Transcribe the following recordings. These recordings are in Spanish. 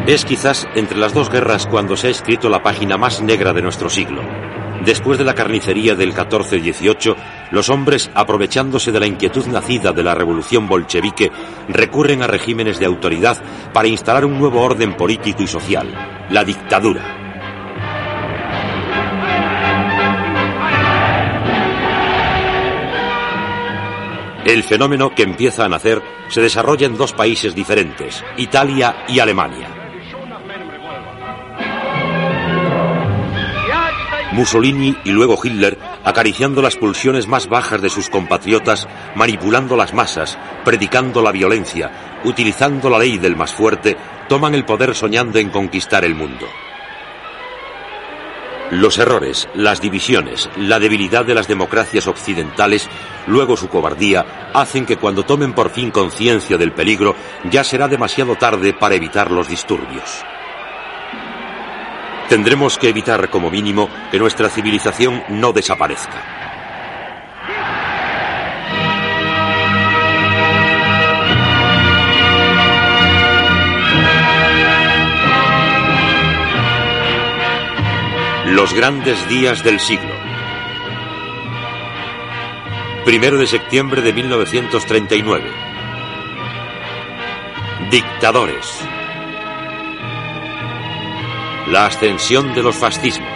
Es quizás entre las dos guerras cuando se ha escrito la página más negra de nuestro siglo. Después de la carnicería del 14-18, los hombres, aprovechándose de la inquietud nacida de la revolución bolchevique, recurren a regímenes de autoridad para instalar un nuevo orden político y social, la dictadura. El fenómeno, que empieza a nacer, se desarrolla en dos países diferentes, Italia y Alemania. Mussolini y luego Hitler, acariciando las pulsiones más bajas de sus compatriotas, manipulando las masas, predicando la violencia, utilizando la ley del más fuerte, toman el poder soñando en conquistar el mundo. Los errores, las divisiones, la debilidad de las democracias occidentales, luego su cobardía, hacen que cuando tomen por fin conciencia del peligro, ya será demasiado tarde para evitar los disturbios. Tendremos que evitar, como mínimo, que nuestra civilización no desaparezca. Los grandes días del siglo. 1 de septiembre de 1939. Dictadores. La ascensión de los fascismos.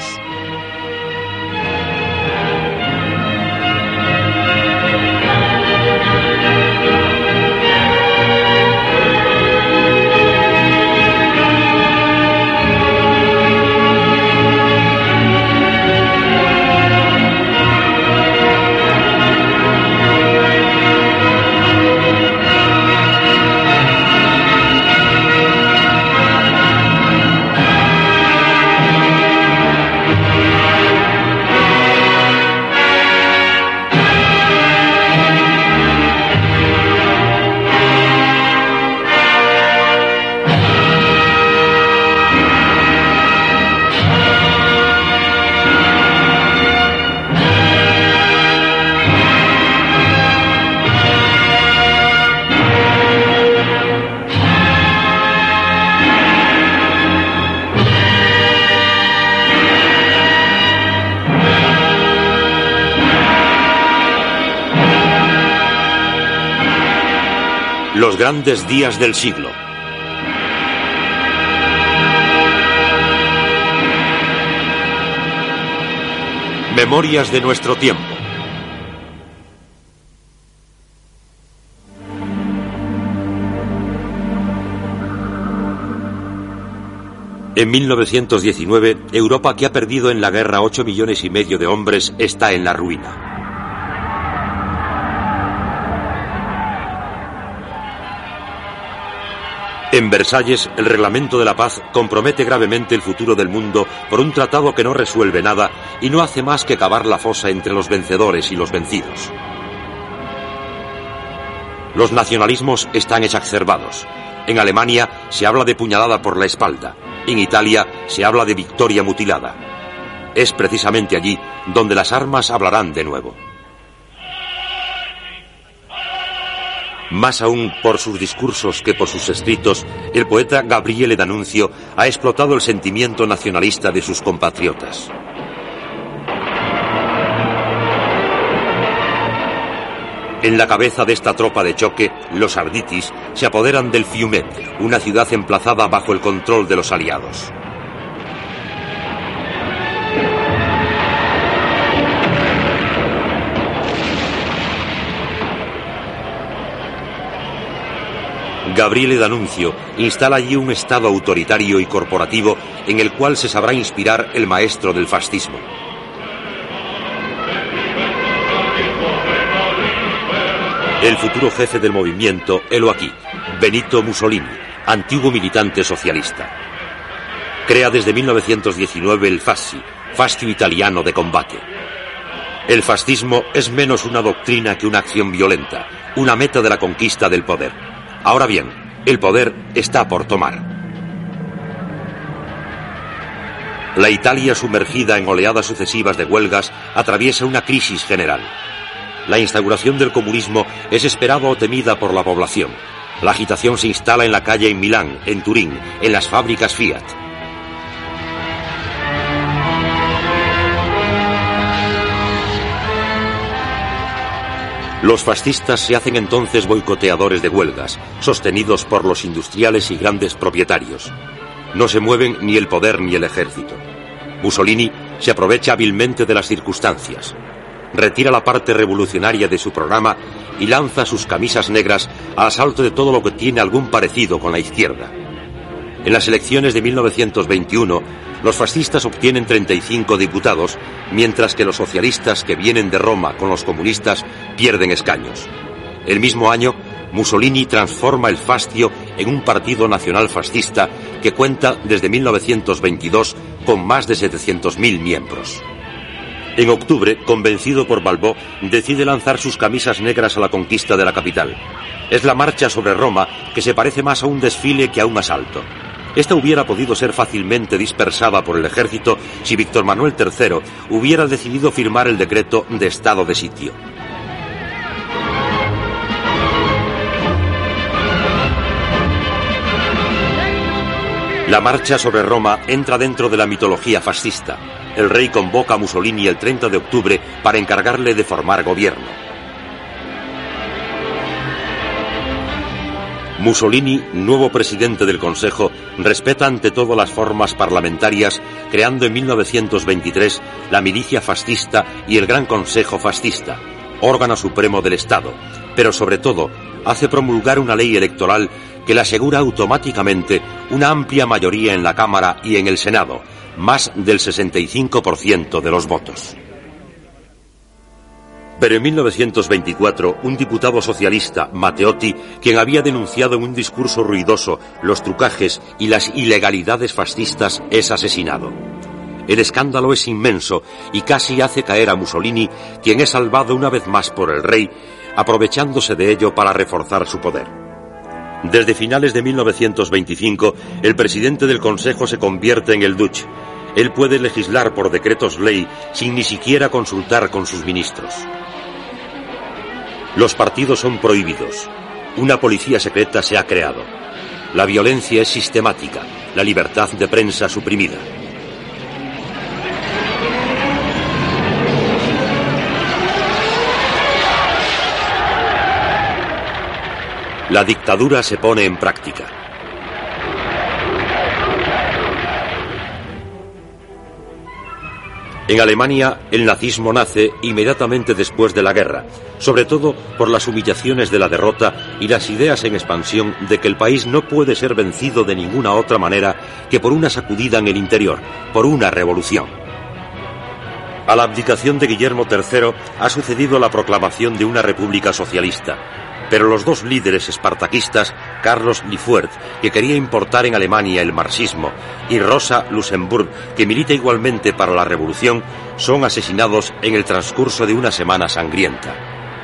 Los grandes días del siglo. Memorias de nuestro tiempo. En 1919, Europa, que ha perdido en la guerra 8,5 millones de hombres, está en la ruina. En Versalles, el reglamento de la paz compromete gravemente el futuro del mundo por un tratado que no resuelve nada y no hace más que cavar la fosa entre los vencedores y los vencidos. Los nacionalismos están exacerbados. En Alemania se habla de puñalada por la espalda. En Italia se habla de victoria mutilada. Es precisamente allí donde las armas hablarán de nuevo. Más aún por sus discursos que por sus escritos, el poeta Gabriele D'Annunzio ha explotado el sentimiento nacionalista de sus compatriotas. En la cabeza de esta tropa de choque, los Arditis se apoderan del Fiume, una ciudad emplazada bajo el control de los aliados. Gabriele D'Annunzio instala allí un Estado autoritario y corporativo en el cual se sabrá inspirar el maestro del fascismo. El futuro jefe del movimiento, helo aquí, Benito Mussolini, antiguo militante socialista. Crea desde 1919 el FASI, Fascio Italiano de Combate. El fascismo es menos una doctrina que una acción violenta, una meta de la conquista del poder. Ahora bien, el poder está por tomar. La Italia, sumergida en oleadas sucesivas de huelgas, atraviesa una crisis general. La instauración del comunismo es esperada o temida por la población. La agitación se instala en la calle en Milán, en Turín, en las fábricas Fiat. Los fascistas se hacen entonces boicoteadores de huelgas, sostenidos por los industriales y grandes propietarios. No se mueven ni el poder ni el ejército. Mussolini se aprovecha hábilmente de las circunstancias. Retira la parte revolucionaria de su programa y lanza sus camisas negras al asalto de todo lo que tiene algún parecido con la izquierda. En las elecciones de 1921, los fascistas obtienen 35 diputados, mientras que los socialistas que vienen de Roma con los comunistas pierden escaños. El mismo año, Mussolini transforma el Fascio en un partido nacional fascista que cuenta desde 1922 con más de 700.000 miembros. En octubre, convencido por Balbò, decide lanzar sus camisas negras a la conquista de la capital. Es la marcha sobre Roma, que se parece más a un desfile que a un asalto. Esta hubiera podido ser fácilmente dispersada por el ejército si Víctor Manuel III hubiera decidido firmar el decreto de estado de sitio. La marcha sobre Roma entra dentro de la mitología fascista. El rey convoca a Mussolini el 30 de octubre para encargarle de formar gobierno. Mussolini, nuevo presidente del Consejo, respeta ante todo las formas parlamentarias, creando en 1923 la milicia fascista y el Gran Consejo Fascista, órgano supremo del Estado, pero sobre todo hace promulgar una ley electoral que le asegura automáticamente una amplia mayoría en la Cámara y en el Senado, más del 65% de los votos. Pero en 1924, un diputado socialista, Matteotti, quien había denunciado en un discurso ruidoso los trucajes y las ilegalidades fascistas, es asesinado. El escándalo es inmenso y casi hace caer a Mussolini, quien es salvado una vez más por el rey, aprovechándose de ello para reforzar su poder. Desde finales de 1925, el presidente del Consejo se convierte en el Duce. Él puede legislar por decretos ley sin ni siquiera consultar con sus ministros. Los partidos son prohibidos. Una policía secreta se ha creado. La violencia es sistemática, la libertad de prensa suprimida. La dictadura se pone en práctica. En Alemania, el nazismo nace inmediatamente después de la guerra, sobre todo por las humillaciones de la derrota y las ideas en expansión de que el país no puede ser vencido de ninguna otra manera que por una sacudida en el interior, por una revolución. A la abdicación de Guillermo III ha sucedido la proclamación de una república socialista. Pero los dos líderes espartaquistas, Carlos Liefeld, que quería importar en Alemania el marxismo, y Rosa Luxemburg, que milita igualmente para la revolución, son asesinados en el transcurso de una semana sangrienta.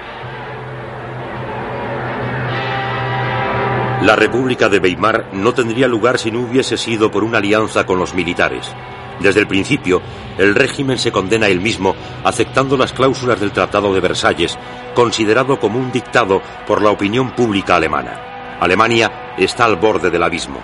La República de Weimar no tendría lugar si no hubiese sido por una alianza con los militares. Desde el principio, el régimen se condena él mismo, aceptando las cláusulas del Tratado de Versalles, considerado como un dictado por la opinión pública alemana. Alemania está al borde del abismo.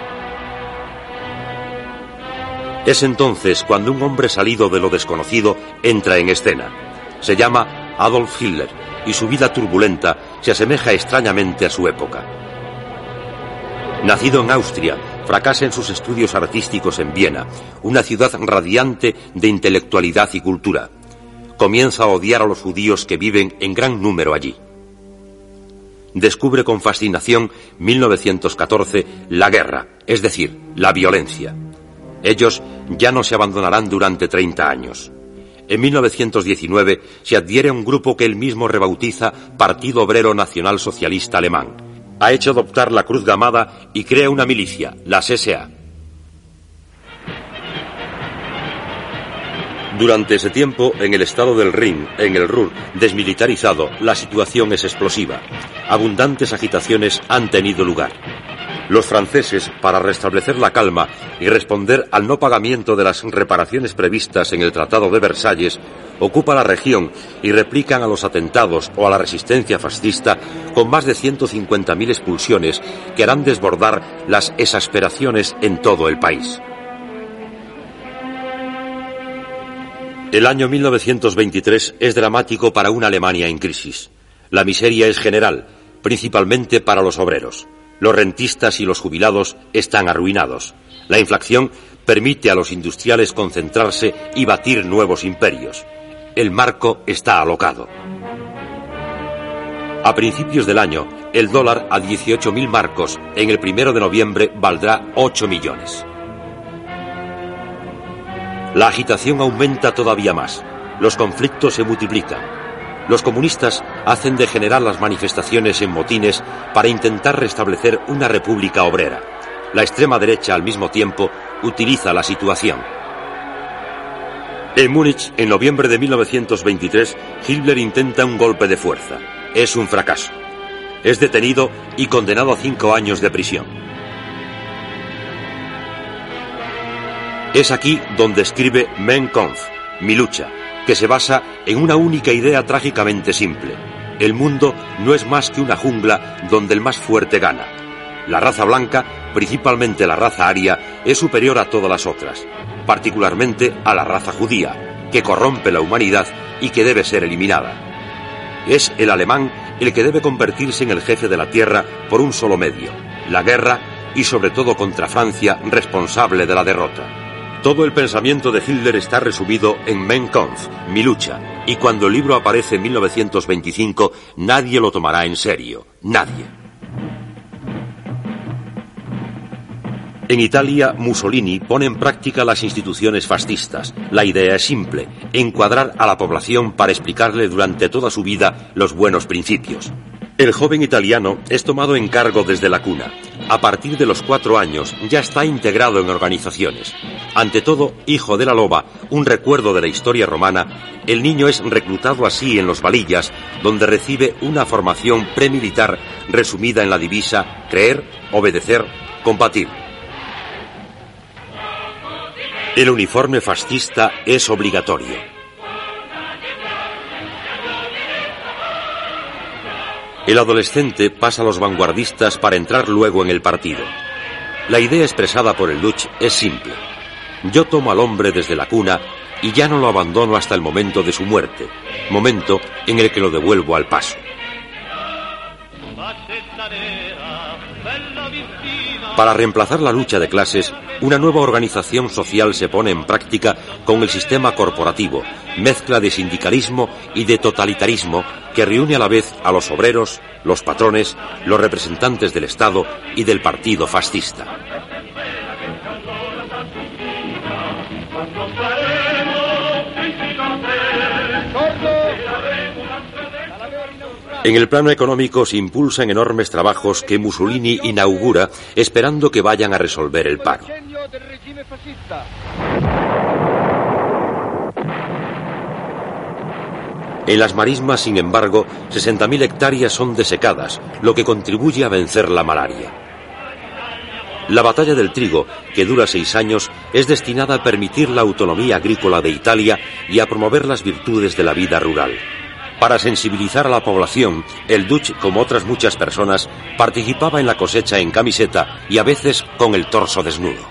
Es entonces cuando un hombre salido de lo desconocido entra en escena. Se llama Adolf Hitler y su vida turbulenta se asemeja extrañamente a su época. Nacido en Austria, fracasa en sus estudios artísticos en Viena, una ciudad radiante de intelectualidad y cultura. Comienza a odiar a los judíos que viven en gran número allí. Descubre con fascinación 1914 la guerra, es decir, la violencia. Ellos ya no se abandonarán durante 30 años. En 1919 se adhiere a un grupo que él mismo rebautiza Partido Obrero Nacional Socialista Alemán. Ha hecho adoptar la cruz gamada y crea una milicia, las SA. Durante ese tiempo, en el estado del Rin, en el Ruhr, desmilitarizado, la situación es explosiva. Abundantes agitaciones han tenido lugar. Los franceses, para restablecer la calma y responder al no pagamiento de las reparaciones previstas en el Tratado de Versalles, ocupan la región y replican a los atentados o a la resistencia fascista con más de 150.000 expulsiones que harán desbordar las exasperaciones en todo el país. El año 1923 es dramático para una Alemania en crisis. La miseria es general, principalmente para los obreros. Los rentistas y los jubilados están arruinados. La inflación permite a los industriales concentrarse y batir nuevos imperios. El marco está alocado. A principios del año, el dólar a 18.000 marcos en el 1 de noviembre valdrá 8 millones. La agitación aumenta todavía más. Los conflictos se multiplican. Los comunistas hacen degenerar las manifestaciones en motines para intentar restablecer una república obrera. La extrema derecha, al mismo tiempo, utiliza la situación. En Múnich, en noviembre de 1923, Hitler intenta un golpe de fuerza. Es un fracaso. Es detenido y condenado a 5 años de prisión. Es aquí donde escribe Mein Kampf, Mi lucha, que se basa en una única idea trágicamente simple. El mundo no es más que una jungla donde el más fuerte gana. La raza blanca, principalmente la raza aria, es superior a todas las otras, particularmente a la raza judía, que corrompe la humanidad y que debe ser eliminada. Es el alemán el que debe convertirse en el jefe de la tierra por un solo medio, la guerra, y sobre todo contra Francia, responsable de la derrota. Todo el pensamiento de Hitler está resumido en Mein Kampf, Mi lucha, y cuando el libro aparece en 1925, nadie lo tomará en serio, nadie. En Italia, Mussolini pone en práctica las instituciones fascistas. La idea es simple, encuadrar a la población para explicarle durante toda su vida los buenos principios. El joven italiano es tomado en cargo desde la cuna. A partir de los 4 años ya está integrado en organizaciones. Ante todo, hijo de la loba, un recuerdo de la historia romana, el niño es reclutado así en los Valillas, donde recibe una formación premilitar resumida en la divisa creer, obedecer, combatir. El uniforme fascista es obligatorio. El adolescente pasa a los vanguardistas para entrar luego en el partido. La idea expresada por el Duce es simple. Yo tomo al hombre desde la cuna y ya no lo abandono hasta el momento de su muerte, momento en el que lo devuelvo al paso. Para reemplazar la lucha de clases, una nueva organización social se pone en práctica con el sistema corporativo, mezcla de sindicalismo y de totalitarismo que reúne a la vez a los obreros, los patrones, los representantes del Estado y del partido fascista. En el plano económico se impulsan enormes trabajos que Mussolini inaugura esperando que vayan a resolver el paro. En las marismas, sin embargo, 60.000 hectáreas son desecadas, lo que contribuye a vencer la malaria. La batalla del trigo, que dura 6 años, es destinada a permitir la autonomía agrícola de Italia y a promover las virtudes de la vida rural. Para sensibilizar a la población, el Duce, como otras muchas personas, participaba en la cosecha en camiseta y a veces con el torso desnudo.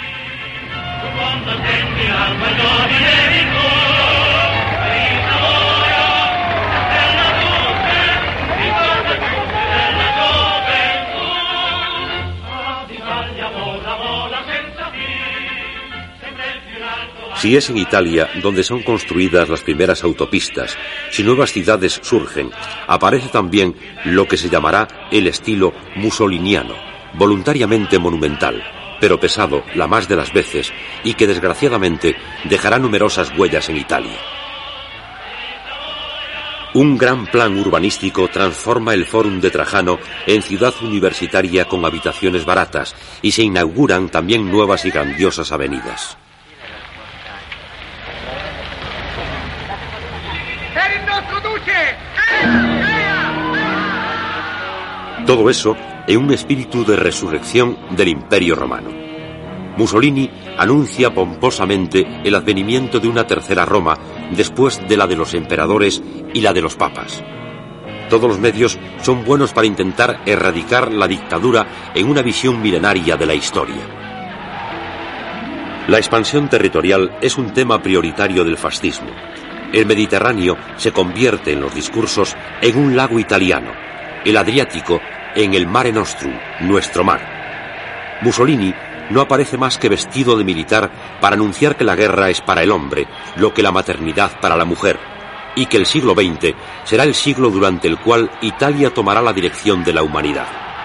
Si es en Italia donde son construidas las primeras autopistas, si nuevas ciudades surgen, aparece también lo que se llamará el estilo mussoliniano, voluntariamente monumental, pero pesado la más de las veces y que desgraciadamente dejará numerosas huellas en Italia. Un gran plan urbanístico transforma el Fórum de Trajano en ciudad universitaria con habitaciones baratas y se inauguran también nuevas y grandiosas avenidas. Todo eso en un espíritu de resurrección del Imperio Romano. Mussolini anuncia pomposamente el advenimiento de una tercera Roma después de la de los emperadores y la de los papas. Todos los medios son buenos para intentar erradicar la dictadura en una visión milenaria de la historia. La expansión territorial es un tema prioritario del fascismo. El Mediterráneo se convierte en los discursos en un lago italiano, el Adriático en el Mare Nostrum, nuestro mar. Mussolini no aparece más que vestido de militar para anunciar que la guerra es para el hombre, lo que la maternidad para la mujer, y que el siglo XX será el siglo durante el cual Italia tomará la dirección de la humanidad.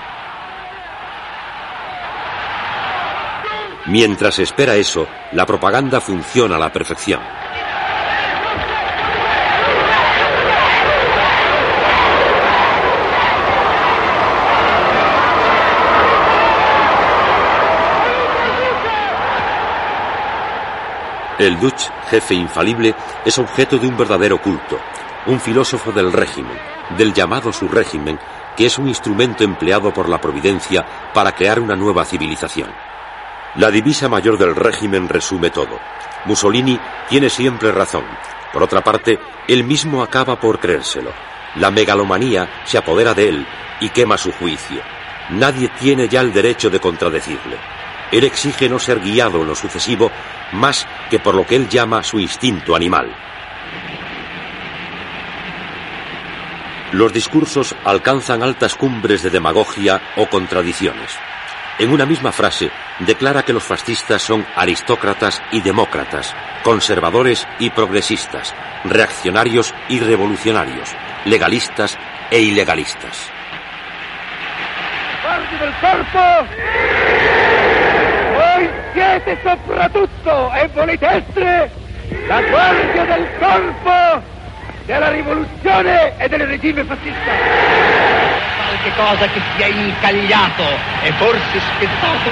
Mientras se espera eso, la propaganda funciona a la perfección. El Duce, jefe infalible, es objeto de un verdadero culto, un filósofo del régimen, del llamado subrégimen, que es un instrumento empleado por la providencia para crear una nueva civilización. La divisa mayor del régimen resume todo. Mussolini tiene siempre razón. Por otra parte, él mismo acaba por creérselo. La megalomanía se apodera de él y quema su juicio. Nadie tiene ya el derecho de contradecirle. Él exige no ser guiado en lo sucesivo más que por lo que él llama su instinto animal. Los discursos alcanzan altas cumbres de demagogia o contradicciones. En una misma frase declara que los fascistas son aristócratas y demócratas, conservadores y progresistas, reaccionarios y revolucionarios, legalistas e ilegalistas. Guardi del corpo! Voi siete soprattutto, e volete essere, la guardia del corpo della rivoluzione e del regime fascista. Qualche cosa che sia incagliato e forse spezzato.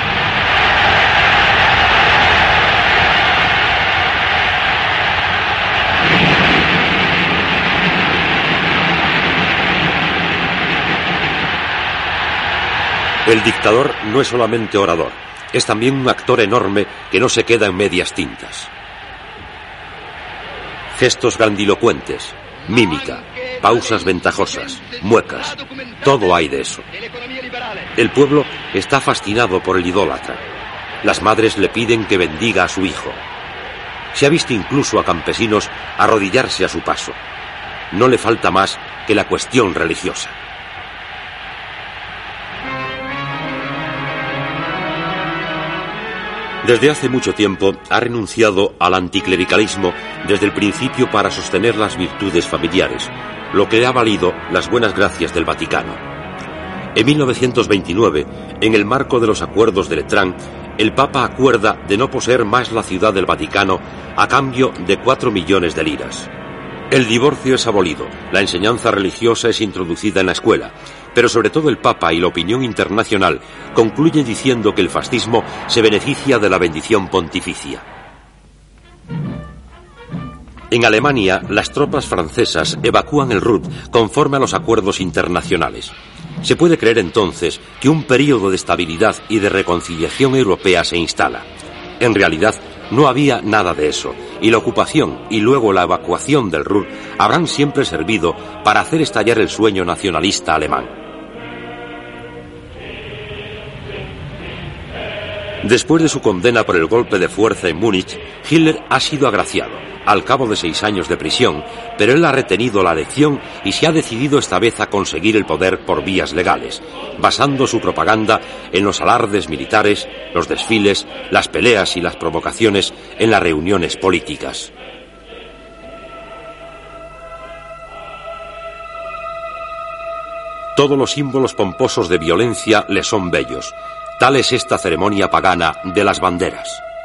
El dictador no es solamente orador, es también un actor enorme que no se queda en medias tintas. Gestos grandilocuentes, mímica, pausas ventajosas, muecas, todo hay de eso. El pueblo está fascinado por el idólatra. Las madres le piden que bendiga a su hijo. Se ha visto incluso a campesinos arrodillarse a su paso. No le falta más que la cuestión religiosa. Desde hace mucho tiempo ha renunciado al anticlericalismo desde el principio para sostener las virtudes familiares, lo que le ha valido las buenas gracias del Vaticano. En 1929, en el marco de los acuerdos de Letrán, el Papa acuerda de no poseer más la ciudad del Vaticano a cambio de 4 millones de liras. El divorcio es abolido, la enseñanza religiosa es introducida en la escuela, pero sobre todo el Papa y la opinión internacional concluyen diciendo que el fascismo se beneficia de la bendición pontificia. En Alemania, las tropas francesas evacúan el Ruhr conforme a los acuerdos internacionales. Se puede creer entonces que un período de estabilidad y de reconciliación europea se instala. En realidad, no había nada de eso, y la ocupación y luego la evacuación del Ruhr habrán siempre servido para hacer estallar el sueño nacionalista alemán. Después de su condena por el golpe de fuerza en Múnich, Hitler ha sido agraciado, al cabo de 6 años de prisión, pero él ha retenido la lección y se ha decidido esta vez a conseguir el poder por vías legales, basando su propaganda en los alardes militares, los desfiles, las peleas y las provocaciones en las reuniones políticas. Todos los símbolos pomposos de violencia le son bellos. Tal es esta ceremonia pagana de las banderas.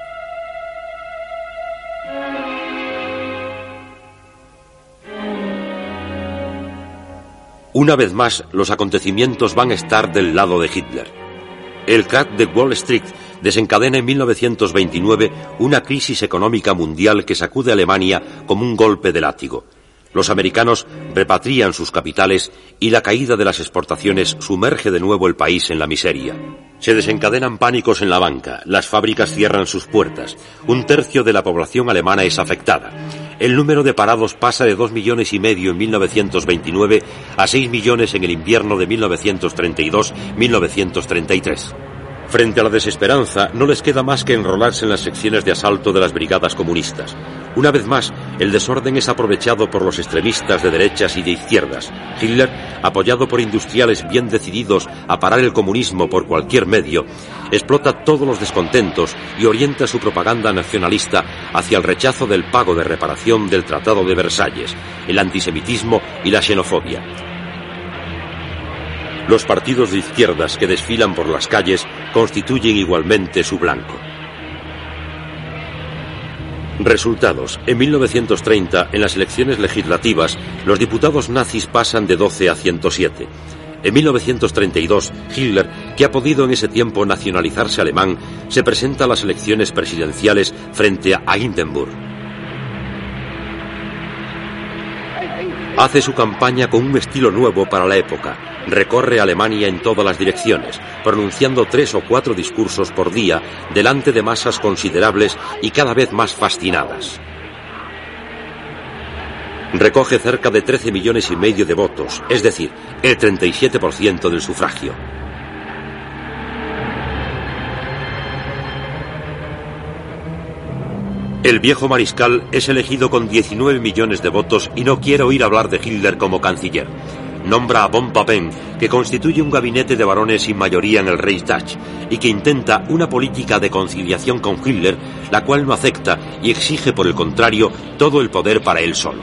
Una vez más, los acontecimientos van a estar del lado de Hitler. El crack de Wall Street desencadena en 1929 una crisis económica mundial que sacude a Alemania como un golpe de látigo. Los americanos repatrian sus capitales y la caída de las exportaciones sumerge de nuevo el país en la miseria. Se desencadenan pánicos en la banca, las fábricas cierran sus puertas, 1/3 de la población alemana es afectada. El número de parados pasa de 2,5 millones en 1929 a 6 millones en el invierno de 1932-1933. Frente a la desesperanza, no les queda más que enrolarse en las secciones de asalto de las brigadas comunistas. Una vez más, el desorden es aprovechado por los extremistas de derechas y de izquierdas. Hitler, apoyado por industriales bien decididos a parar el comunismo por cualquier medio, explota todos los descontentos y orienta su propaganda nacionalista hacia el rechazo del pago de reparación del Tratado de Versalles, el antisemitismo y la xenofobia. Los partidos de izquierdas que desfilan por las calles constituyen igualmente su blanco. Resultados. En 1930, en las elecciones legislativas, los diputados nazis pasan de 12 a 107. En 1932, Hitler, que ha podido en ese tiempo nacionalizarse alemán, se presenta a las elecciones presidenciales frente a Hindenburg. Hace su campaña con un estilo nuevo para la época. Recorre Alemania en todas las direcciones, pronunciando 3 o 4 discursos por día delante de masas considerables y cada vez más fascinadas. Recoge cerca de 13,5 millones de votos, es decir, el 37% del sufragio. El viejo mariscal es elegido con 19 millones de votos y no quiere oír hablar de Hitler como canciller. Nombra a von Papen, que constituye un gabinete de varones sin mayoría en el Reichstag y que intenta una política de conciliación con Hitler, la cual no acepta y exige, por el contrario, todo el poder para él solo.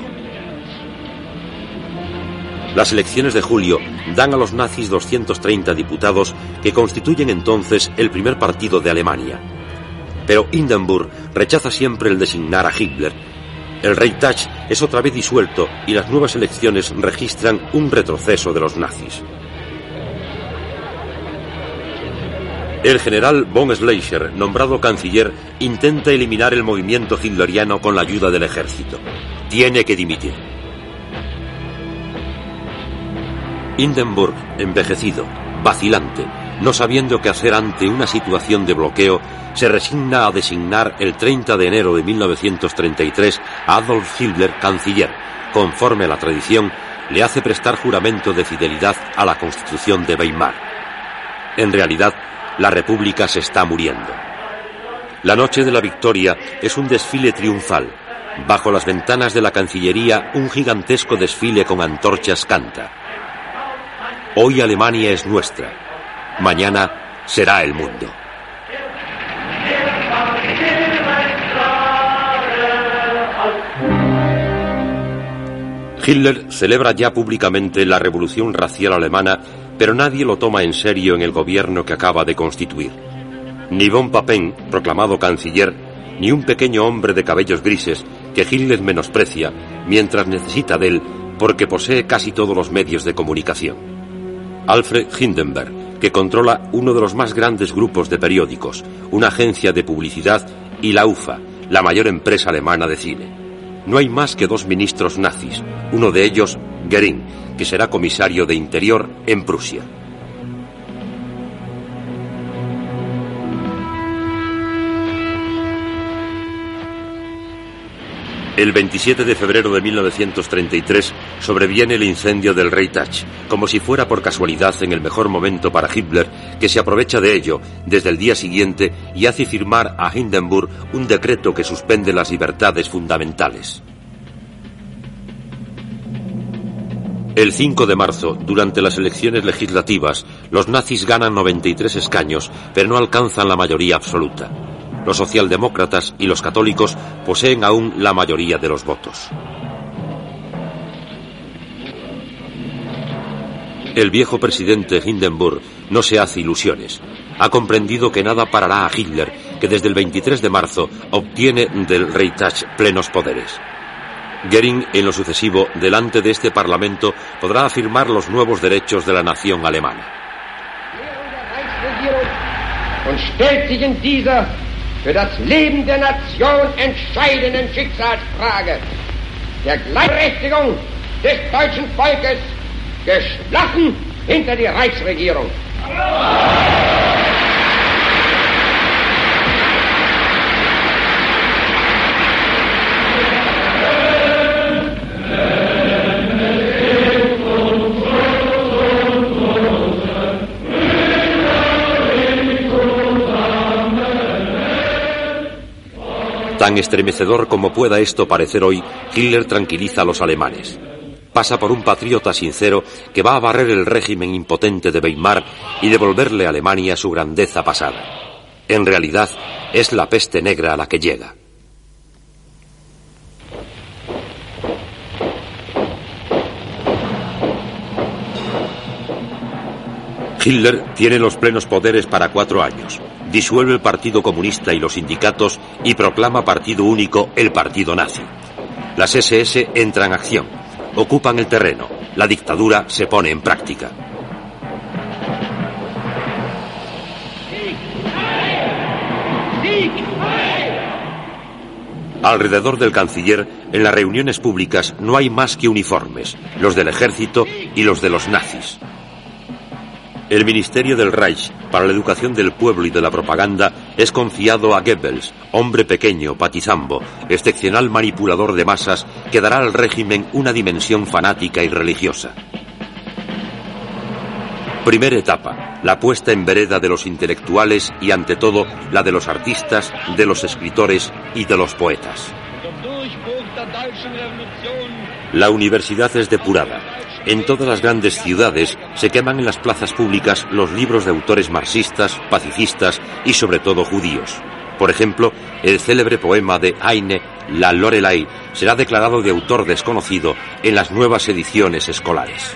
Las elecciones de julio dan a los nazis 230 diputados que constituyen entonces el primer partido de Alemania. Pero Hindenburg rechaza siempre el designar a Hitler. El Reichstag es otra vez disuelto y las nuevas elecciones registran un retroceso de los nazis. El general von Schleicher, nombrado canciller, intenta eliminar el movimiento hitleriano con la ayuda del ejército. Tiene que dimitir. Hindenburg, envejecido, vacilante, no sabiendo qué hacer ante una situación de bloqueo, se resigna a designar el 30 de enero de 1933 a Adolf Hitler canciller. Conforme a la tradición, le hace prestar juramento de fidelidad a la Constitución de Weimar. En realidad, la República se está muriendo. La noche de la victoria es un desfile triunfal. Bajo las ventanas de la Cancillería, un gigantesco desfile con antorchas canta: hoy Alemania es nuestra, mañana será el mundo. Hitler celebra ya públicamente la revolución racial alemana, pero nadie lo toma en serio en el gobierno que acaba de constituir. Ni von Papen, proclamado canciller, ni un pequeño hombre de cabellos grises que Hitler menosprecia mientras necesita de él porque posee casi todos los medios de comunicación. Alfred Hindenburg, que controla uno de los más grandes grupos de periódicos, una agencia de publicidad, y la UFA, la mayor empresa alemana de cine. No hay más que 2 ministros nazis, uno de ellos, Göring, que será comisario de Interior en Prusia. El 27 de febrero de 1933 sobreviene el incendio del Reichstag, como si fuera por casualidad en el mejor momento para Hitler, que se aprovecha de ello desde el día siguiente y hace firmar a Hindenburg un decreto que suspende las libertades fundamentales. El 5 de marzo, durante las elecciones legislativas, los nazis ganan 93 escaños, pero no alcanzan la mayoría absoluta. Los socialdemócratas y los católicos poseen aún la mayoría de los votos. El viejo presidente Hindenburg no se hace ilusiones. Ha comprendido que nada parará a Hitler, que desde el 23 de marzo obtiene del Reichstag plenos poderes. Göring, en lo sucesivo, delante de este Parlamento, podrá afirmar los nuevos derechos de la nación alemana. Für das Leben der Nation entscheidenden Schicksalsfrage. der Gleichberechtigung des deutschen Volkes geschlossen hinter die Reichsregierung. Tan estremecedor como pueda esto parecer hoy, Hitler tranquiliza a los alemanes. Pasa por un patriota sincero que va a barrer el régimen impotente de Weimar y devolverle a Alemania su grandeza pasada. En realidad, es la peste negra a la que llega. Hitler tiene los plenos poderes para 4 años. Disuelve el Partido Comunista y los sindicatos y proclama partido único el partido nazi. Las SS entran en acción, ocupan el terreno, la dictadura se pone en práctica. Alrededor del canciller, en las reuniones públicas no hay más que uniformes, los del ejército y los de los nazis. El Ministerio del Reich para la Educación del Pueblo y de la Propaganda es confiado a Goebbels, hombre pequeño, patizambo, excepcional manipulador de masas que dará al régimen una dimensión fanática y religiosa. Primera etapa, la puesta en vereda de los intelectuales y ante todo la de los artistas, de los escritores y de los poetas. La universidad es depurada. En todas las grandes ciudades se queman en las plazas públicas los libros de autores marxistas, pacifistas y sobre todo judíos. Por ejemplo, el célebre poema de Heine, La Lorelei, será declarado de autor desconocido en las nuevas ediciones escolares.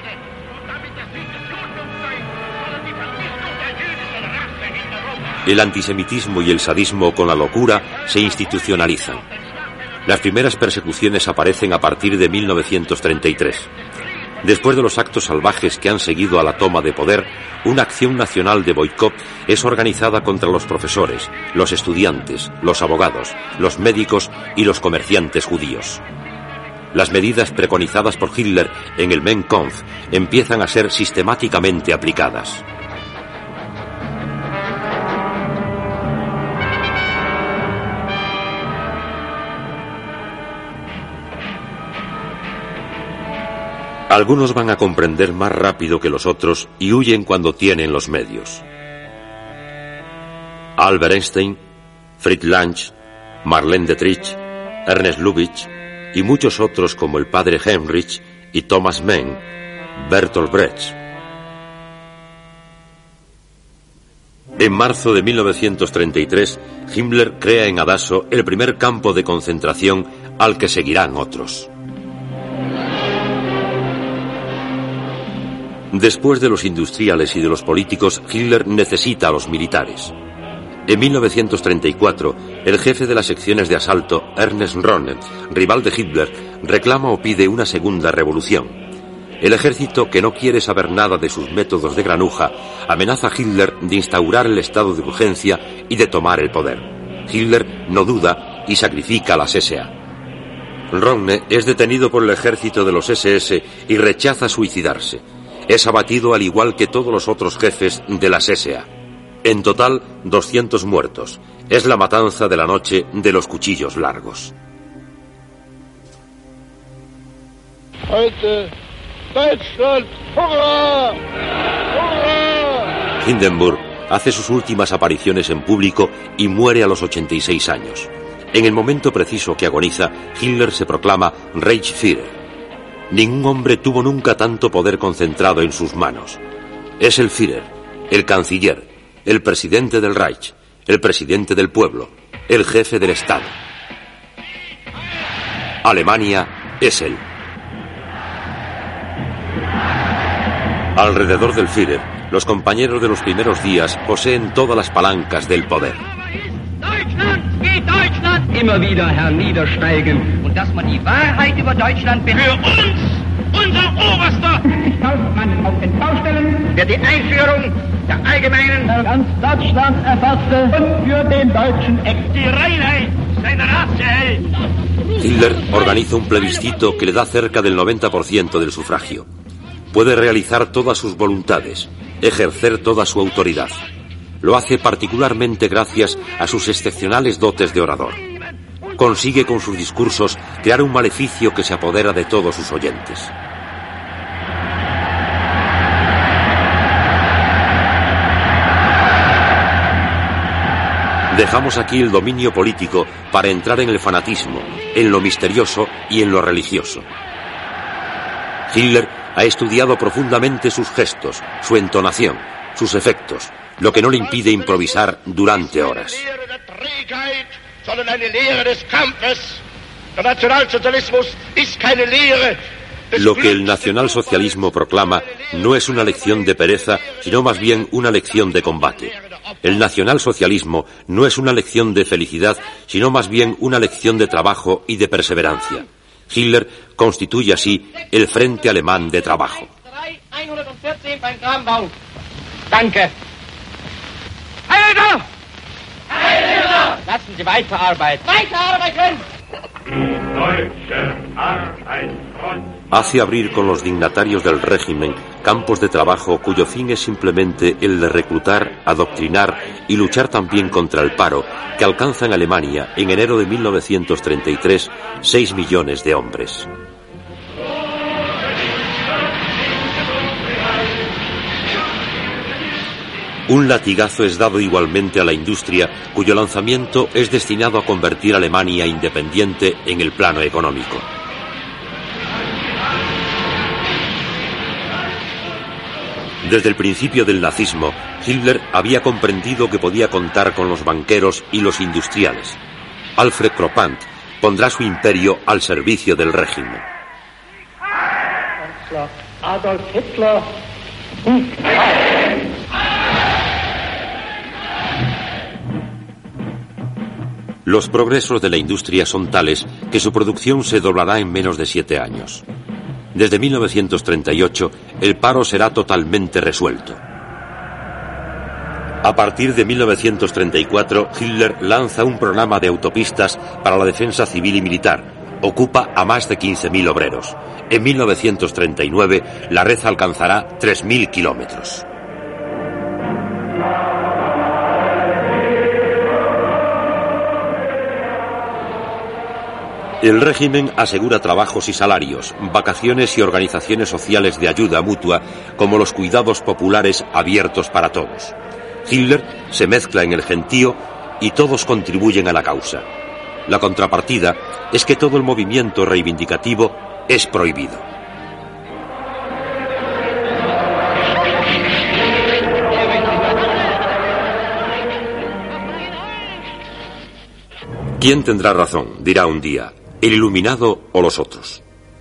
El antisemitismo y el sadismo con la locura se institucionalizan. Las primeras persecuciones aparecen a partir de 1933. Después de los actos salvajes que han seguido a la toma de poder, una acción nacional de boicot es organizada contra los profesores, los estudiantes, los abogados, los médicos y los comerciantes judíos. Las medidas preconizadas por Hitler en el Mein Kampf empiezan a ser sistemáticamente aplicadas. Algunos van a comprender más rápido que los otros y huyen cuando tienen los medios. Albert Einstein, Fritz Lang, Marlene Dietrich, Ernest Lubitsch y muchos otros como el padre Heinrich y Thomas Mann, Bertolt Brecht. En marzo de 1933, Himmler crea en Adasso el primer campo de concentración al que seguirán otros. Después de los industriales y de los políticos, Hitler necesita a los militares. En 1934, el jefe de las secciones de asalto, Ernst Röhne, rival de Hitler, reclama o pide una segunda revolución. El ejército, que no quiere saber nada de sus métodos de granuja, amenaza a Hitler de instaurar el estado de urgencia y de tomar el poder. Hitler no duda y sacrifica a las SA. Röhne es detenido por el ejército de los SS y rechaza suicidarse. Es abatido al igual que todos los otros jefes de las SA. En total, 200 muertos. Es la matanza de la noche de los cuchillos largos. Heute Deutschland, ¡hurra! ¡Hurra! Hindenburg hace sus últimas apariciones en público y muere a los 86 años. En el momento preciso que agoniza, Hitler se proclama Reichsführer. Ningún hombre tuvo nunca tanto poder concentrado en sus manos. Es el Führer, el canciller, el presidente del Reich, el presidente del pueblo, el jefe del Estado. Alemania es él. Alrededor del Führer, los compañeros de los primeros días poseen todas las palancas del poder. Deutschland immer wieder herniedersteigen und dass man die Wahrheit über Deutschland für uns, unser Oberster Hauptmann auf den Baustellen, der die Einführung der allgemeinen ganz Deutschland erfasste und für den deutschen Eck die Reinheit seiner Rasse hält. Hitler organiza un plebiscito que le da cerca del 90% del sufragio. Puede realizar todas sus voluntades, ejercer toda su autoridad. Lo hace particularmente gracias a sus excepcionales dotes de orador. Consigue con sus discursos crear un maleficio que se apodera de todos sus oyentes. Dejamos aquí el dominio político para entrar en el fanatismo, en lo misterioso y en lo religioso. Hitler ha estudiado profundamente sus gestos, su entonación, sus efectos, lo que no le impide improvisar durante horas. Lo que el nacionalsocialismo proclama no es una lección de pereza, sino más bien una lección de combate. El nacionalsocialismo no es una lección de felicidad, sino más bien una lección de trabajo y de perseverancia. Hitler constituye así el Frente Alemán de Trabajo. Danke. Lassen Sie weiterarbeiten. Weiterarbeiten! Hace abrir con los dignatarios del régimen campos de trabajo cuyo fin es simplemente el de reclutar, adoctrinar y luchar también contra el paro, que alcanza en Alemania en enero de 1933 6 millones de hombres. Un latigazo es dado igualmente a la industria, cuyo lanzamiento es destinado a convertir a Alemania independiente en el plano económico. Desde el principio del nazismo, Hitler había comprendido que podía contar con los banqueros y los industriales. Alfred Kropant pondrá su imperio al servicio del régimen. Adolf Hitler. Los progresos de la industria son tales que su producción se doblará en menos de 7 años. Desde 1938, el paro será totalmente resuelto. A partir de 1934, Hitler lanza un programa de autopistas para la defensa civil y militar. Ocupa a más de 15.000 obreros. En 1939, la red alcanzará 3.000 kilómetros. El régimen asegura trabajos y salarios, vacaciones y organizaciones sociales de ayuda mutua, como los cuidados populares abiertos para todos. Hitler se mezcla en el gentío y todos contribuyen a la causa. La contrapartida es que todo el movimiento reivindicativo es prohibido. ¿Quién tendrá razón?, dirá un día. ¿El iluminado o los otros?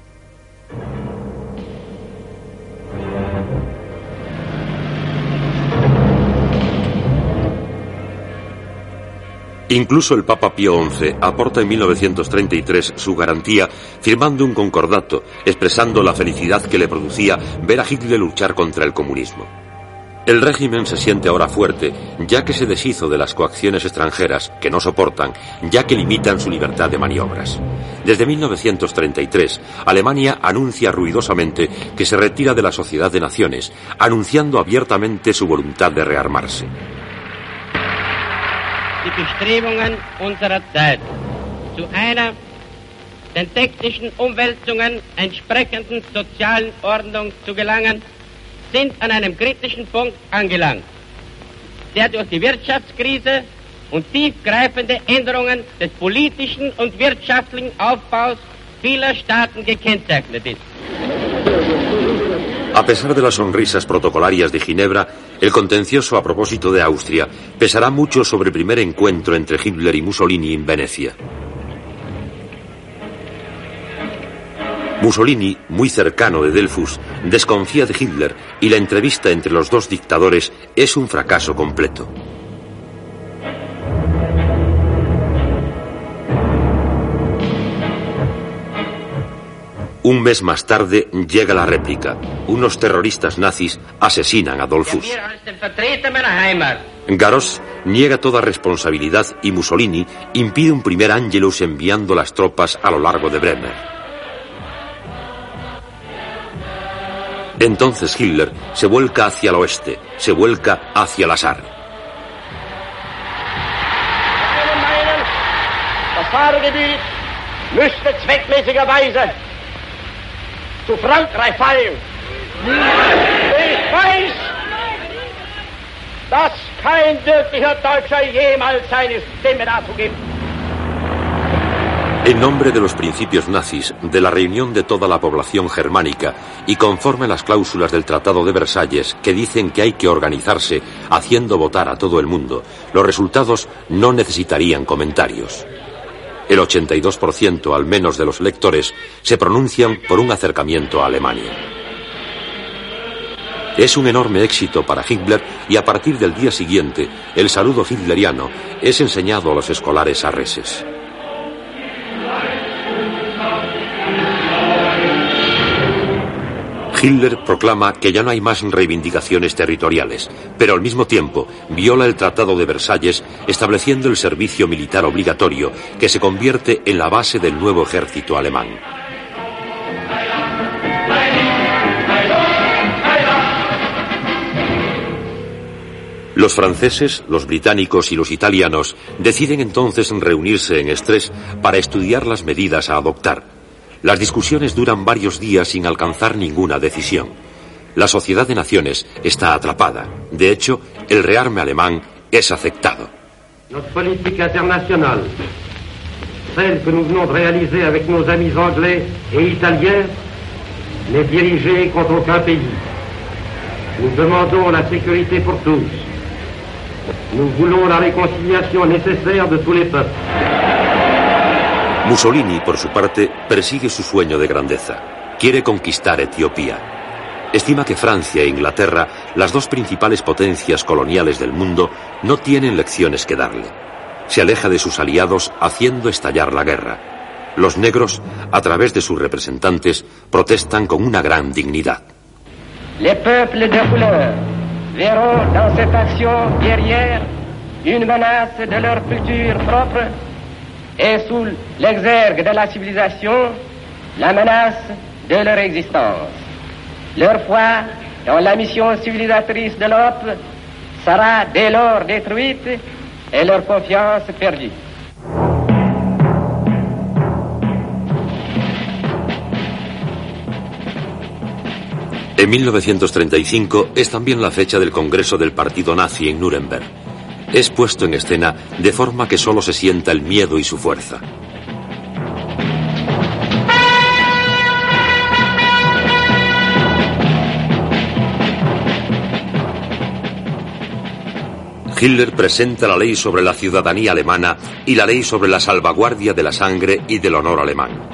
Incluso el Papa Pío XI aporta en 1933 su garantía firmando un concordato expresando la felicidad que le producía ver a Hitler luchar contra el comunismo. El régimen se siente ahora fuerte, ya que se deshizo de las coacciones extranjeras que no soportan, ya que limitan su libertad de maniobras. Desde 1933, Alemania anuncia ruidosamente que se retira de la Sociedad de Naciones, anunciando abiertamente su voluntad de rearmarse. Die Bestrebungen unserer Zeit zu einer den technischen Umwälzungen entsprechenden sozialen Ordnung zu gelangen, sind an einem kritischen Punkt angelangt, der durch die Wirtschaftskrise und tiefgreifende Änderungen des politischen und wirtschaftlichen Aufbaus vieler Staaten gekennzeichnet ist. A pesar de las sonrisas protocolarias de Ginebra, el contencioso a propósito de Austria pesará mucho sobre el primer encuentro entre Hitler y Mussolini en Venecia. Mussolini, muy cercano de Dollfuss, desconfía de Hitler y la entrevista entre los dos dictadores es un fracaso completo. Un mes más tarde llega la réplica. Unos terroristas nazis asesinan a Dollfuss. Garros niega toda responsabilidad y Mussolini impide un primer Angelus enviando las tropas a lo largo de Bremer. Entonces Hitler se vuelca hacia el oeste, se vuelca hacia la Saar. Das Saargebiet müsste zweckmäßigerweise zu Frankreich fallen. Ich weiß, dass kein wirklicher Deutscher jemals seine Stimme dazu gibt. En nombre de los principios nazis, de la reunión de toda la población germánica y conforme a las cláusulas del Tratado de Versalles que dicen que hay que organizarse haciendo votar a todo el mundo, los resultados no necesitarían comentarios. El 82% al menos de los electores se pronuncian por un acercamiento a Alemania. Es un enorme éxito para Hitler y a partir del día siguiente el saludo hitleriano es enseñado a los escolares sarreses. Hitler proclama que ya no hay más reivindicaciones territoriales, pero al mismo tiempo viola el Tratado de Versalles estableciendo el servicio militar obligatorio que se convierte en la base del nuevo ejército alemán. Los franceses, los británicos y los italianos deciden entonces reunirse en Estrés para estudiar las medidas a adoptar. Las discusiones duran varios días sin alcanzar ninguna decisión. La Sociedad de Naciones está atrapada. De hecho, el rearme alemán es aceptado. Notre politique internationale, celle que nous venons de réaliser avec nos amis anglais et italiens, n'est dirigée contre aucun pays. Nous demandons la sécurité pour tous. Nous voulons la réconciliation nécessaire de tous les peuples. Mussolini, por su parte, persigue su sueño de grandeza. Quiere conquistar Etiopía. Estima que Francia e Inglaterra, las dos principales potencias coloniales del mundo, no tienen lecciones que darle. Se aleja de sus aliados haciendo estallar la guerra. Los negros, a través de sus representantes, protestan con una gran dignidad. Les peuples de couleur verront dans cette action guerrière une menace de leur futur propre et sous l'exergue de la civilisation, la menace de leur existence. Leur foi dans la mission civilisatrice de l'Europe sera dès lors détruite et leur confiance perdue. En 1935 es también la fecha del Congreso del Partido Nazi en Nuremberg. Es puesto en escena de forma que solo se sienta el miedo y su fuerza. Hitler presenta la ley sobre la ciudadanía alemana y la ley sobre la salvaguardia de la sangre y del honor alemán.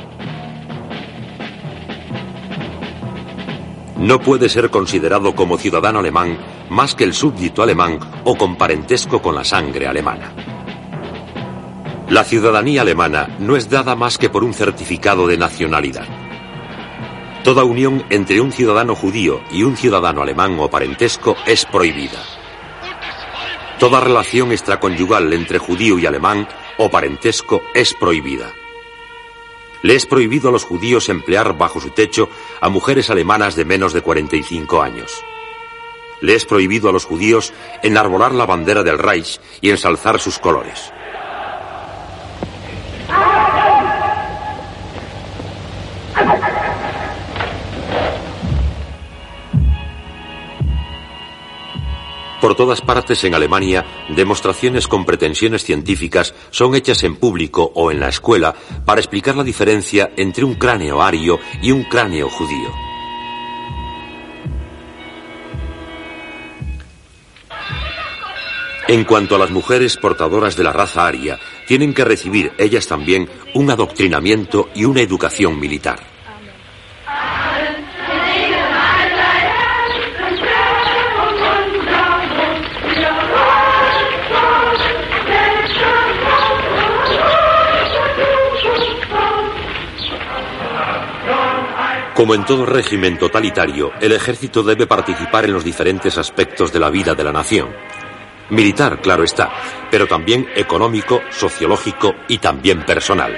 No puede ser considerado como ciudadano alemán más que el súbdito alemán o con parentesco con la sangre alemana. La ciudadanía alemana no es dada más que por un certificado de nacionalidad. Toda unión entre un ciudadano judío y un ciudadano alemán o parentesco es prohibida. Toda relación extraconyugal entre judío y alemán o parentesco es prohibida. Le es prohibido a los judíos emplear bajo su techo a mujeres alemanas de menos de 45 años. Le es prohibido a los judíos enarbolar la bandera del Reich y ensalzar sus colores. Por todas partes en Alemania, demostraciones con pretensiones científicas son hechas en público o en la escuela para explicar la diferencia entre un cráneo ario y un cráneo judío. En cuanto a las mujeres portadoras de la raza aria, tienen que recibir ellas también un adoctrinamiento y una educación militar. Como en todo régimen totalitario, el ejército debe participar en los diferentes aspectos de la vida de la nación. Militar, claro está, pero también económico, sociológico y también personal.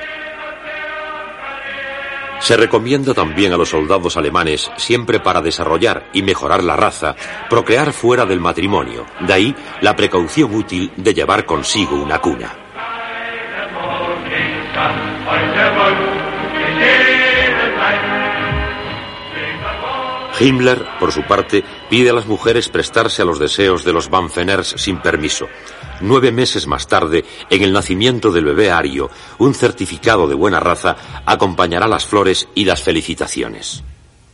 Se recomienda también a los soldados alemanes, siempre para desarrollar y mejorar la raza, procrear fuera del matrimonio. De ahí la precaución útil de llevar consigo una cuna. Himmler, por su parte, pide a las mujeres prestarse a los deseos de los Banfeners sin permiso. 9 meses más tarde, en el nacimiento del bebé ario, un certificado de buena raza acompañará las flores y las felicitaciones.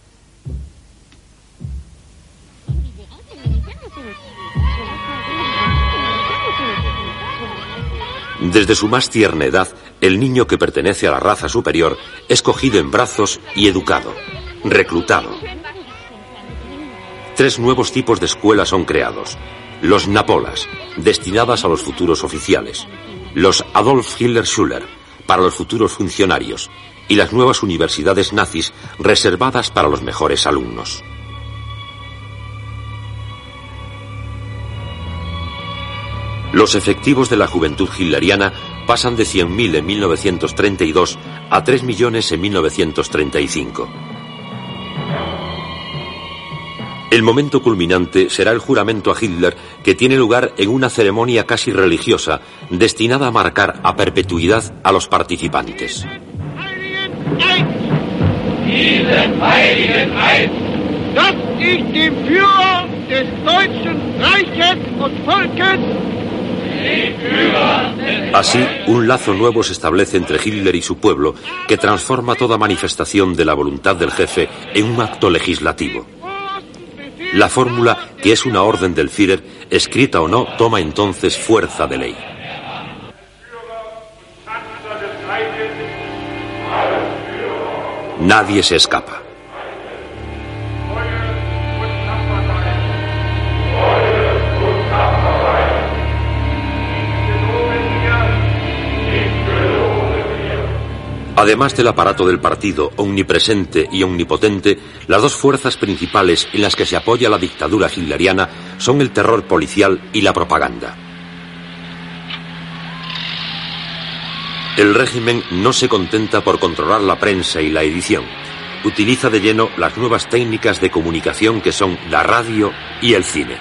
Desde su más tierna edad, el niño que pertenece a la raza superior es cogido en brazos y educado, reclutado. 3 nuevos tipos de escuelas son creados. Los Napolas, destinadas a los futuros oficiales. Los Adolf Hitler Schüler, para los futuros funcionarios. Y las nuevas universidades nazis, reservadas para los mejores alumnos. Los efectivos de la juventud hitleriana pasan de 100.000 en 1932 a 3 millones en 1935. El momento culminante será el juramento a Hitler, que tiene lugar en una ceremonia casi religiosa, destinada a marcar a perpetuidad a los participantes. Así, un lazo nuevo se establece entre Hitler y su pueblo, que transforma toda manifestación de la voluntad del jefe en un acto legislativo. La fórmula, que es una orden del Führer, escrita o no, toma entonces fuerza de ley. Nadie se escapa. Además del aparato del partido, omnipresente y omnipotente, las 2 fuerzas principales en las que se apoya la dictadura hitleriana son el terror policial y la propaganda. El régimen no se contenta por controlar la prensa y la edición. Utiliza de lleno las nuevas técnicas de comunicación que son la radio y el cine.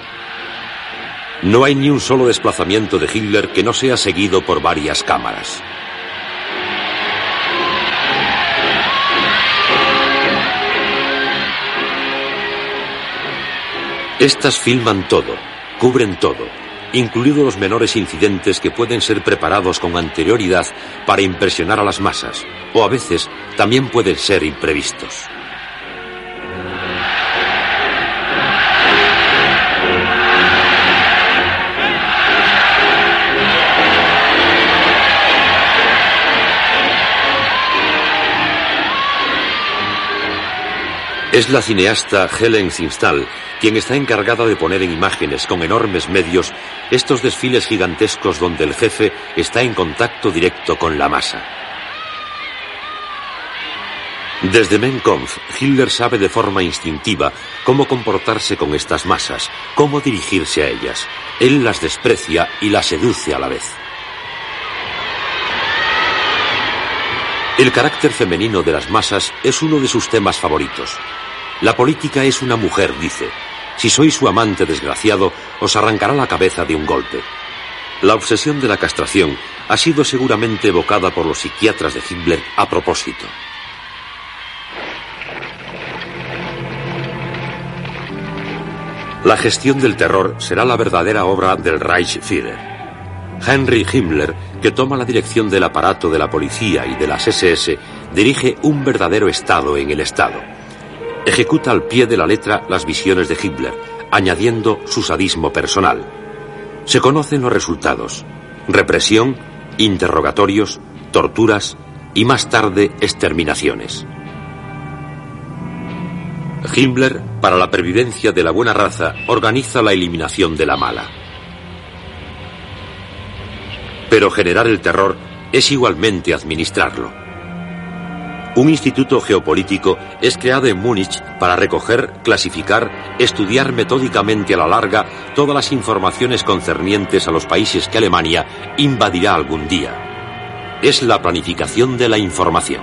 No hay ni un solo desplazamiento de Hitler que no sea seguido por varias cámaras. Estas filman todo, cubren todo, incluidos los menores incidentes que pueden ser preparados con anterioridad para impresionar a las masas, o a veces también pueden ser imprevistos. Es la cineasta Helen Zimstal quien está encargada de poner en imágenes con enormes medios estos desfiles gigantescos donde el jefe está en contacto directo con la masa. Desde Mein Kampf, Hitler sabe de forma instintiva cómo comportarse con estas masas, cómo dirigirse a ellas. Él las desprecia y las seduce a la vez. El carácter femenino de las masas es uno de sus temas favoritos. La política es una mujer, dice. Si sois su amante desgraciado, os arrancará la cabeza de un golpe. La obsesión de la castración ha sido seguramente evocada por los psiquiatras de Hitler a propósito. La gestión del terror será la verdadera obra del Reichsführer. Heinrich Himmler, que toma la dirección del aparato de la policía y de las SS, dirige un verdadero Estado en el Estado. Ejecuta al pie de la letra las visiones de Hitler, añadiendo su sadismo personal. Se conocen los resultados: represión, interrogatorios, torturas y más tarde exterminaciones. Himmler, para la pervivencia de la buena raza, organiza la eliminación de la mala. Pero generar el terror es igualmente administrarlo. Un instituto geopolítico es creado en Múnich para recoger, clasificar, estudiar metódicamente a la larga todas las informaciones concernientes a los países que Alemania invadirá algún día. Es la planificación de la información.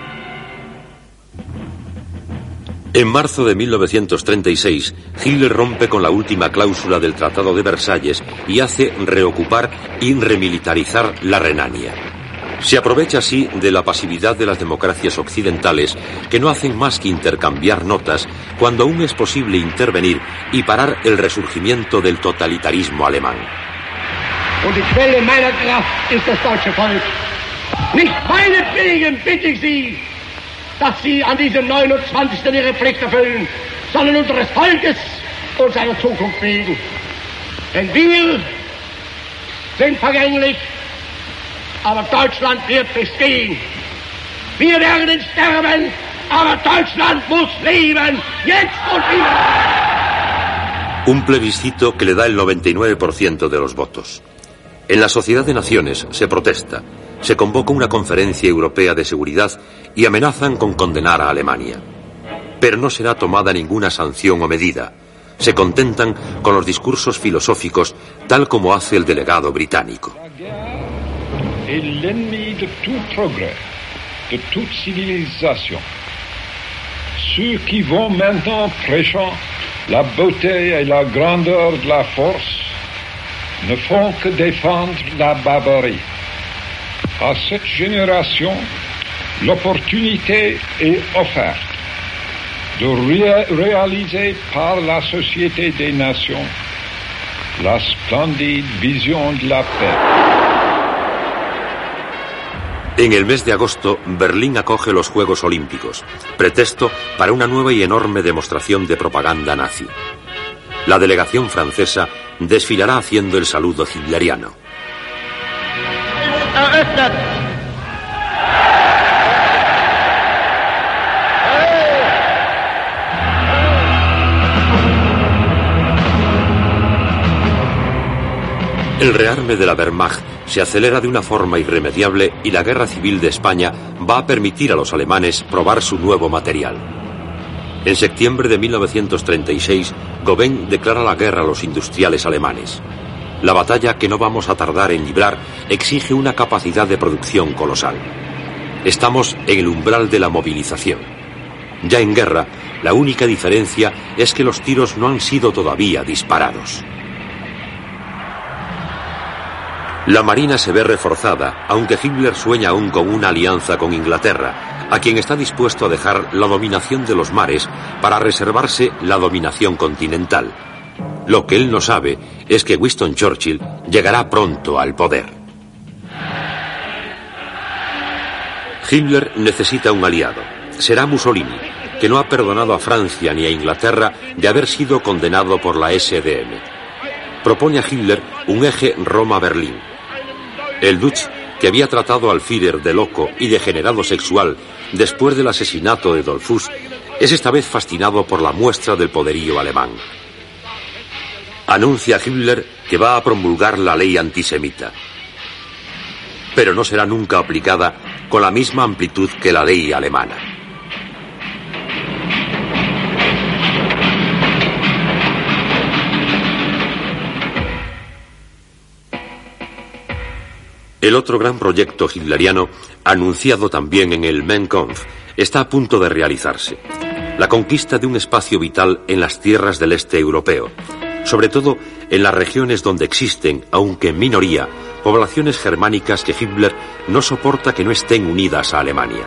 En marzo de 1936, Hitler rompe con la última cláusula del Tratado de Versalles y hace reocupar y remilitarizar la Renania. Se aprovecha así de la pasividad de las democracias occidentales, que no hacen más que intercambiar notas cuando aún es posible intervenir y parar el resurgimiento del totalitarismo alemán. Und die Quelle meiner Kraft ist das deutsche Volk. Nicht meinetwegen bitte ich Sie, dass Sie an diesem 29. Ihre Pflicht erfüllen, sondern unseres Volkes und seiner Zukunft wegen. Denn wir sind vergänglich, aber Deutschland wird bestehen. Wir werden sterben, aber Deutschland muss leben, jetzt und immer. Un plebiscito que le da el 99% de los votos. En la Sociedad de Naciones se protesta, se convoca una conferencia europea de seguridad y amenazan con condenar a Alemania. Pero no será tomada ninguna sanción o medida. Se contentan con los discursos filosóficos, tal como hace el delegado británico. est l'ennemi de tout progrès, de toute civilisation. Ceux qui vont maintenant prêchant la beauté et la grandeur de la force ne font que défendre la barbarie. À cette génération, l'opportunité est offerte de réaliser par la Société des Nations la splendide vision de la paix. En el mes de agosto, Berlín acoge los Juegos Olímpicos, pretexto para una nueva y enorme demostración de propaganda nazi. La delegación francesa desfilará haciendo el saludo hitleriano. El rearme de la Wehrmacht se acelera de una forma irremediable y la Guerra Civil de España va a permitir a los alemanes probar su nuevo material. En septiembre de 1936, Goeben declara la guerra a los industriales alemanes. La batalla que no vamos a tardar en librar exige una capacidad de producción colosal. Estamos en el umbral de la movilización. Ya en guerra, la única diferencia es que los tiros no han sido todavía disparados. La Marina se ve reforzada, aunque Hitler sueña aún con una alianza con Inglaterra, a quien está dispuesto a dejar la dominación de los mares para reservarse la dominación continental. Lo que él no sabe es que Winston Churchill llegará pronto al poder. Hitler necesita un aliado. Será Mussolini, que no ha perdonado a Francia ni a Inglaterra de haber sido condenado por la SDM. Propone a Hitler un eje Roma-Berlín. El Dutch, que había tratado al Führer de loco y degenerado sexual después del asesinato de Dollfuss, es esta vez fascinado por la muestra del poderío alemán. Anuncia a Hitler que va a promulgar la ley antisemita. Pero no será nunca aplicada con la misma amplitud que la ley alemana. El otro gran proyecto hitleriano, anunciado también en el Mein Kampf, está a punto de realizarse. La conquista de un espacio vital en las tierras del este europeo, sobre todo en las regiones donde existen, aunque en minoría, poblaciones germánicas que Hitler no soporta que no estén unidas a Alemania.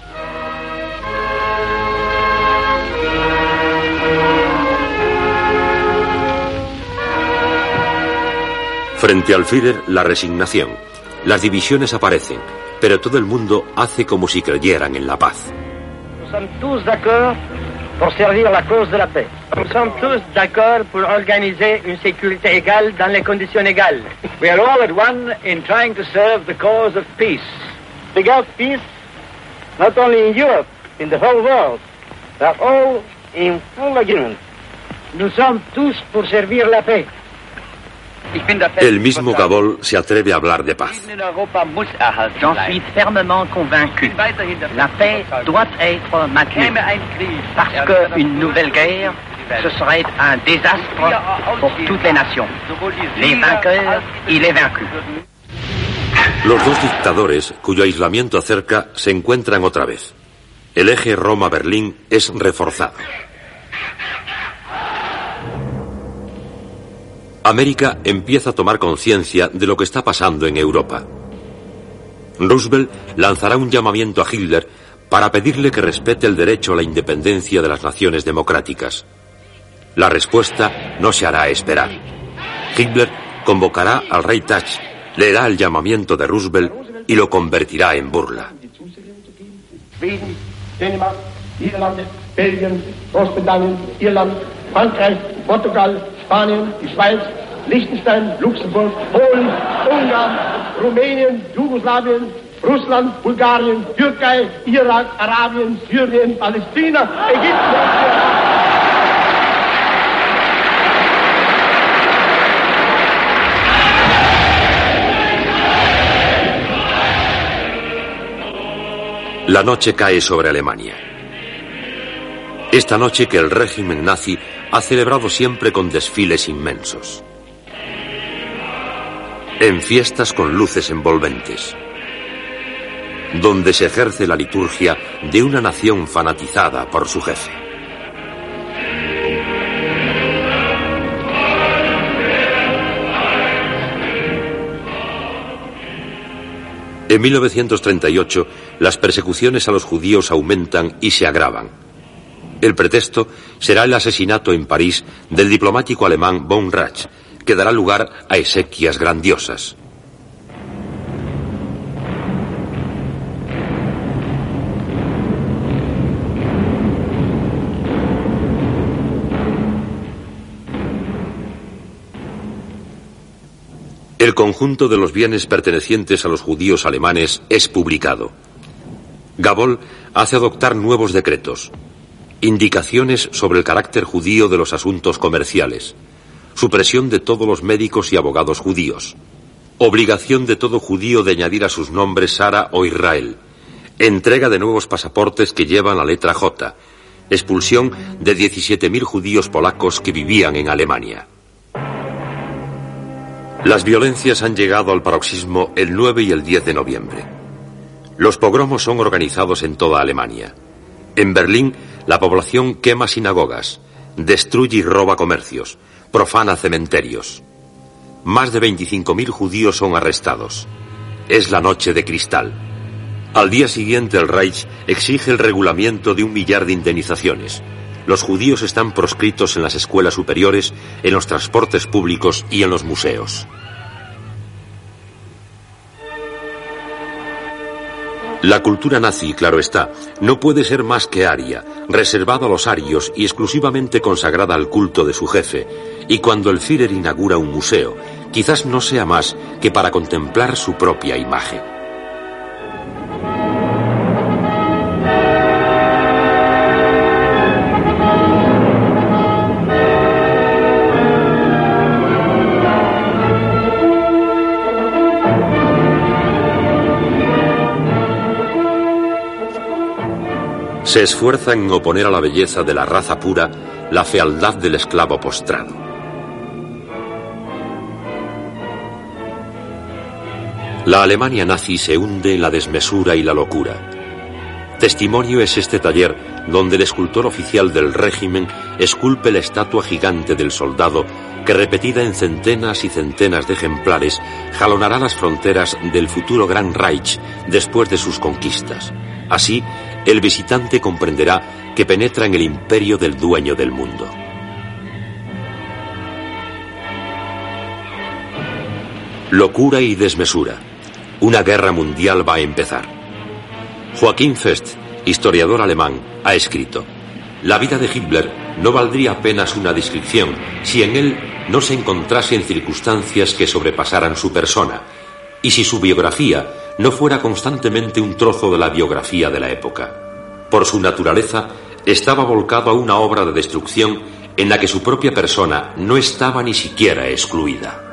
Frente al Führer, la resignación. Las divisiones aparecen, pero todo el mundo hace como si creyeran en la paz. Nous sommes tous d'accord pour servir la cause de la paix. Nous sommes tous d'accord pour organiser une sécurité égale dans les conditions égales. We are all at one in trying to serve the cause of peace. The God peace, not only in Europe, in the whole world. We are all in full agreement. Nous sommes tous pour servir la paix. El mismo Gabol se atreve a hablar de paz. J'en suis fermement convaincu. La paix doit être maintenue. Parce qu'une nouvelle guerre, ce serait un désastre pour toutes les nations. Les vainqueurs y les vaincus. Los dos dictadores, cuyo aislamiento acerca, se encuentran otra vez. El eje Roma-Berlín es reforzado. América empieza a tomar conciencia de lo que está pasando en Europa. Roosevelt lanzará un llamamiento a Hitler para pedirle que respete el derecho a la independencia de las naciones democráticas. La respuesta no se hará esperar. Hitler convocará al rey Thatch, leerá el llamamiento de Roosevelt y lo convertirá en burla. Schweden, Dänemark, Niederlande, Belgien, Großbritannien, Irland, Frankreich, Portugal, Spanien, die Schweiz, Liechtenstein, Luxemburg, Polen, Ungarn, Rumänien, Jugoslawien, Russland, Bulgarien, Türkei, Irak, Arabien, Syrien, Palästina, Ägypten. La noche cae sobre Alemania. Esta noche que el régimen nazi ha celebrado siempre con desfiles inmensos. En fiestas con luces envolventes. Donde se ejerce la liturgia de una nación fanatizada por su jefe. En 1938, las persecuciones a los judíos aumentan y se agravan. El pretexto será el asesinato en París del diplomático alemán von Rach, que dará lugar a exequias grandiosas. El conjunto de los bienes pertenecientes a los judíos alemanes es publicado. Gabol hace adoptar nuevos decretos, indicaciones sobre el carácter judío de los asuntos comerciales, supresión de todos los médicos y abogados judíos, obligación de todo judío de añadir a sus nombres Sara o Israel, entrega de nuevos pasaportes que llevan la letra J, expulsión de 17.000 judíos polacos que vivían en Alemania. Las violencias han llegado al paroxismo el 9 y el 10 de noviembre. Los pogromos son organizados en toda Alemania. En Berlín, la población quema sinagogas, destruye y roba comercios, profana cementerios. Más de 25.000 judíos son arrestados. Es la noche de cristal. Al día siguiente el Reich exige el regulamiento de 1 millar de indemnizaciones. Los judíos están proscritos en las escuelas superiores, en los transportes públicos y en los museos. La cultura nazi, claro está, no puede ser más que aria, reservada a los arios y exclusivamente consagrada al culto de su jefe. Y cuando el Führer inaugura un museo, quizás no sea más que para contemplar su propia imagen. Se esfuerza en oponer a la belleza de la raza pura la fealdad del esclavo postrado. La Alemania nazi se hunde en la desmesura y la locura. Testimonio es este taller donde el escultor oficial del régimen esculpe la estatua gigante del soldado que, repetida en centenas y centenas de ejemplares, jalonará las fronteras del futuro Gran Reich después de sus conquistas. Así, el visitante comprenderá que penetra en el imperio del dueño del mundo. Locura y desmesura. Una guerra mundial va a empezar. Joachim Fest, historiador alemán, ha escrito: la vida de Hitler no valdría apenas una descripción si en él no se encontrasen circunstancias que sobrepasaran su persona, y si su biografía no fuera constantemente un trozo de la biografía de la época. Por su naturaleza, estaba volcado a una obra de destrucción en la que su propia persona no estaba ni siquiera excluida.